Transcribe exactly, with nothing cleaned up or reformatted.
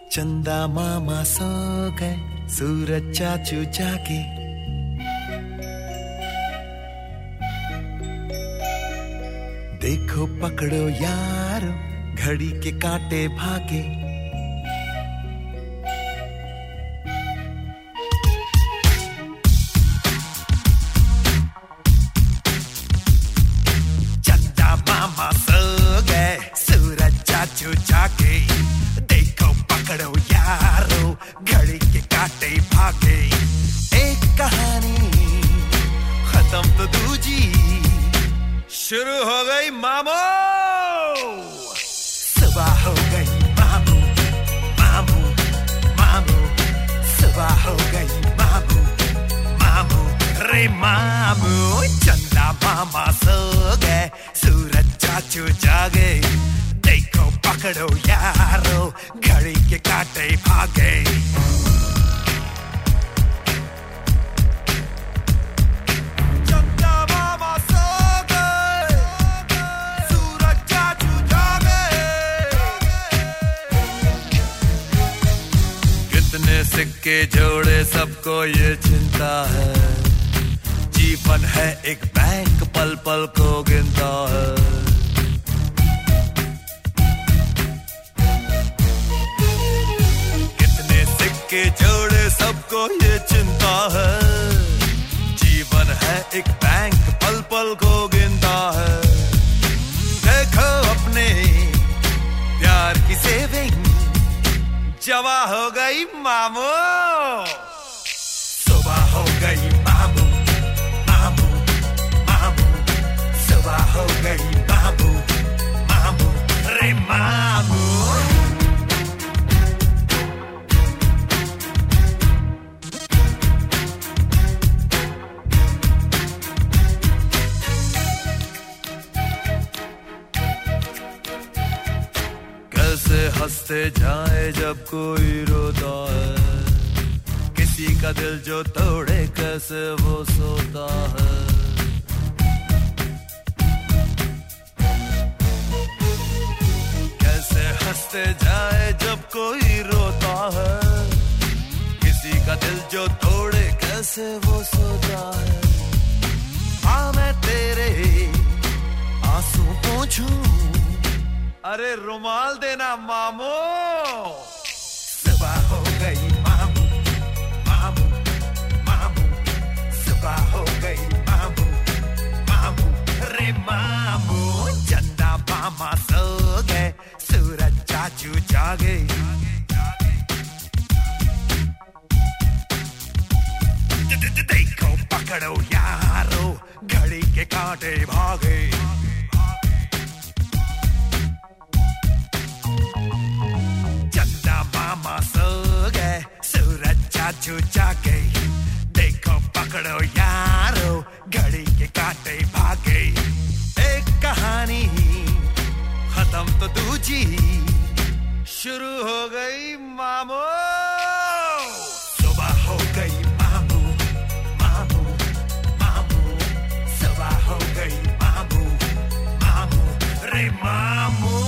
चंदा मामा सो गए, सूरज चाचू जागे, देखो पकड़ो यारो, घड़ी के कांटे भागे। चंदा मामा सो गए, सूरज चाचू जागे, देखो पकड़ो यारो, घड़ी के कांटे भागे। एक कहानी खत्म तो दूजी शुरू हो गई मामू। सुबह हो गई मामू, मामू, मामू, सुबह हो गई मामू, मामू, रे मामू। चंदा मामा सो गए, सूरज चाचू जागे, देखो पकड़ो यारो, घड़ी के कांटे भागे। सिक्के जोड़े सबको ये चिंता है, जीवन है एक बैंक पल पल को गिनता है। कितने सिक्के जोड़े सबको ये चिंता है, जीवन है एक बैंक पल पल को गिनता है। देखो अपने प्यार की सेविंग जवा हो गई मामू। सुबह हो गई मामू, मामू, मामू, सुबह हो गई मामू, मामू, रे मामू। कैसे हंसते जाए जब कोई रोता है, किसी का दिल जो तोड़े कैसे वो सोता है। कैसे हंसते जाए जब कोई रोता है, किसी का दिल जो तोड़े कैसे वो सोता है। हाँ मैं तेरे आंसू पोंछूं, अरे रुमाल देना मामू। सुबह हो गई मामू, मामू, मामू, सुबह हो गई मामू, मामू, रे मामू। चंदा मामा सो गए, सूरज चाचू जागे, देखो पकड़ो यारो, घड़ी के कांटे भागे। मामा सो गए, सूरज चाचू जागे, देखो पकड़ो यारो, घड़ी के कांटे भागे। एक कहानी खत्म तो दूजी शुरू हो गई मामू। सुबह हो गई मामू, मामू, मामू, सुबह हो गई मामू, मामू, रे मामू।